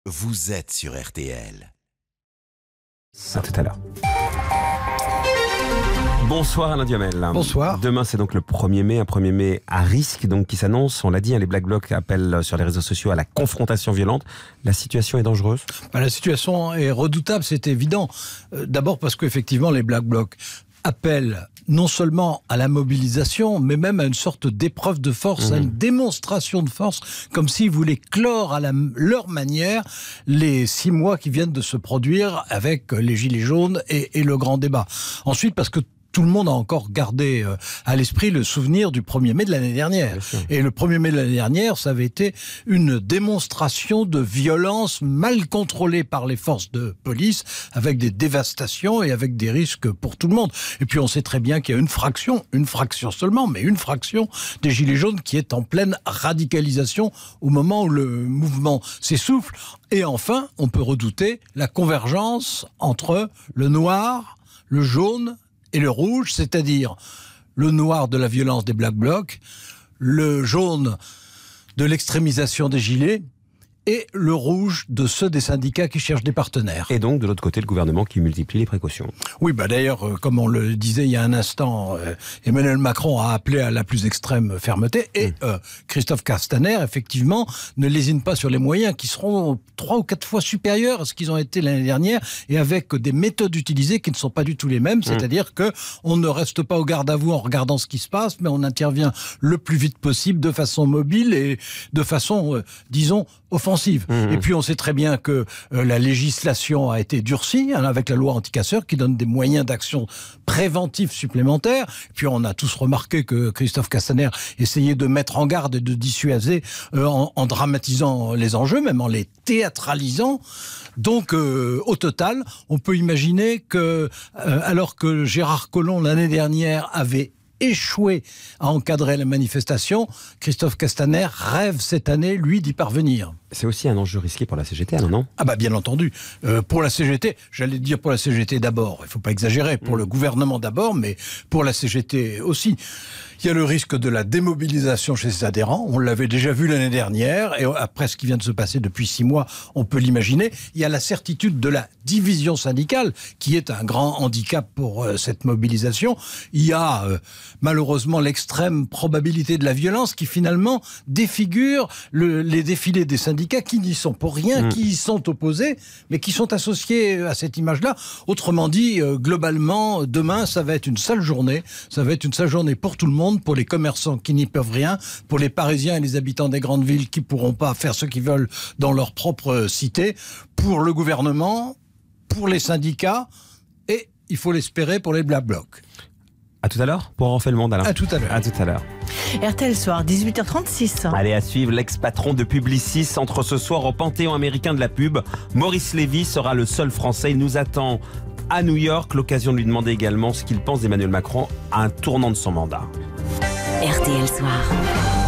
vous êtes sur RTL. À tout à l'heure. Bonsoir Alain Duhamel. Bonsoir. Demain c'est donc le 1er mai, un 1er mai à risque donc qui s'annonce. On l'a dit, les Black Blocs appellent sur les réseaux sociaux à la confrontation violente. La situation est dangereuse ? La situation est redoutable, c'est évident. D'abord parce qu'effectivement les Black Blocs appellent non seulement à la mobilisation, mais même à une sorte d'épreuve de force, à une démonstration de force, comme s'ils voulaient clore à leur manière les 6 mois qui viennent de se produire avec les Gilets jaunes et le grand débat. Ensuite, parce que tout le monde a encore gardé à l'esprit le souvenir du 1er mai de l'année dernière. Et le 1er mai de l'année dernière, ça avait été une démonstration de violence mal contrôlée par les forces de police, avec des dévastations et avec des risques pour tout le monde. Et puis on sait très bien qu'il y a une fraction seulement, mais une fraction des Gilets jaunes qui est en pleine radicalisation au moment où le mouvement s'essouffle. Et enfin, on peut redouter la convergence entre le noir, le jaune et le rouge, c'est-à-dire le noir de la violence des Black Blocs, le jaune de l'extrémisation des gilets et le rouge de ceux des syndicats qui cherchent des partenaires. Et donc de l'autre côté, le gouvernement qui multiplie les précautions. Oui, d'ailleurs, comme on le disait il y a un instant, Emmanuel Macron a appelé à la plus extrême fermeté et Christophe Castaner, effectivement, ne lésine pas sur les moyens qui seront 3 ou 4 fois supérieurs à ce qu'ils ont été l'année dernière et avec des méthodes utilisées qui ne sont pas du tout les mêmes, c'est-à-dire qu'on ne reste pas au garde à vous en regardant ce qui se passe, mais on intervient le plus vite possible de façon mobile et de façon, disons, offensive. Et puis on sait très bien que la législation a été durcie avec la loi anti-casseurs qui donne des moyens d'action préventifs supplémentaires. Et puis on a tous remarqué que Christophe Castaner essayait de mettre en garde et de dissuader en dramatisant les enjeux, même en les théâtralisant. Donc au total, on peut imaginer que alors que Gérard Collomb l'année dernière avait échoué à encadrer la manifestation, Christophe Castaner rêve cette année, lui, d'y parvenir. C'est aussi un enjeu risqué pour la CGT, non ? Bien entendu. Pour la CGT, j'allais dire pour la CGT d'abord, il ne faut pas exagérer, pour le gouvernement d'abord, mais pour la CGT aussi. Il y a le risque de la démobilisation chez ses adhérents, on l'avait déjà vu l'année dernière, et après ce qui vient de se passer depuis 6 mois, on peut l'imaginer. Il y a la certitude de la division syndicale, qui est un grand handicap pour cette mobilisation. Il y a malheureusement l'extrême probabilité de la violence qui finalement défigure les défilés des syndicats qui n'y sont pour rien, qui y sont opposés, mais qui sont associés à cette image-là. Autrement dit, globalement, demain, ça va être une sale journée. Ça va être une sale journée pour tout le monde, pour les commerçants qui n'y peuvent rien, pour les Parisiens et les habitants des grandes villes qui ne pourront pas faire ce qu'ils veulent dans leur propre cité, pour le gouvernement, pour les syndicats et, il faut l'espérer, pour les Black Blocs. À tout à l'heure pour On refait le monde, Alain. À tout à l'heure. À tout à l'heure. RTL Soir, 18h36. Allez, à suivre, l'ex-patron de Publicis entre ce soir au Panthéon américain de la pub. Maurice Lévy sera le seul Français. Il nous attend à New York. L'occasion de lui demander également ce qu'il pense d'Emmanuel Macron à un tournant de son mandat. RTL Soir.